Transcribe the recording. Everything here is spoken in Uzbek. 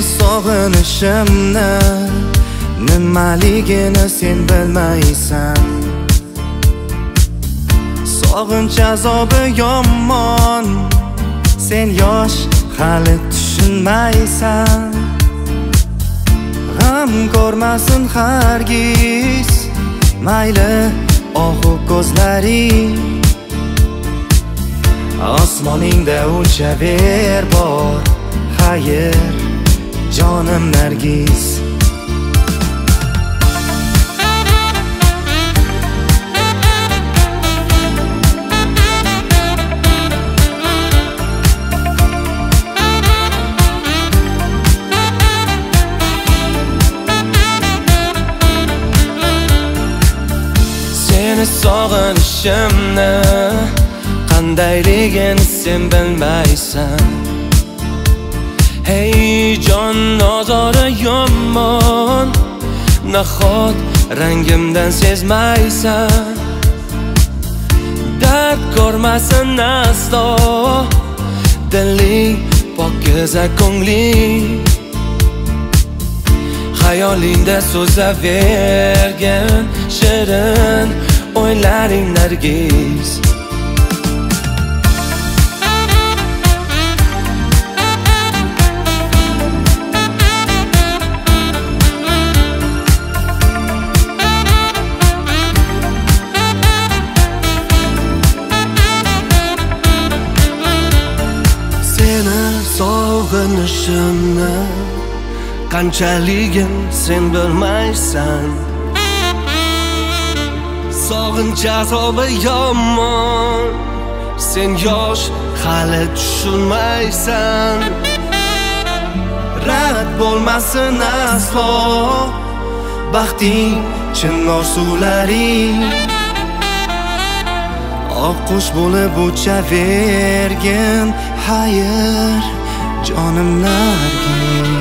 sog'inishimni nimaligini sen bilmaysan. Sog'inch azobi yomon, sen yosh hali tushunmaysan. G'am ko'rmasin hargiz mayli ohu ko'zlaring. Osmoningda o'chaver bor xayr jonim Nargiz. Seni sog'inishimni qandayligini sen bilmaysan. Hey jon ozori yomon, nahot rangimdan sezmaysan. Dard ko'rmasin aslo diling pokiza ko'ngling. Xayolingda so'zavergan shirin o'ylaring Nargiz. Seni sog'inishimni qanchaligin sen bilmaysan. Sog'inch azobi yomon, sen yosh hali tushunmaysan. Rad bo'lmasin aslo baxting chin orzularing. Oqqush bo'lib uchavergin xayr jonim Nargiz.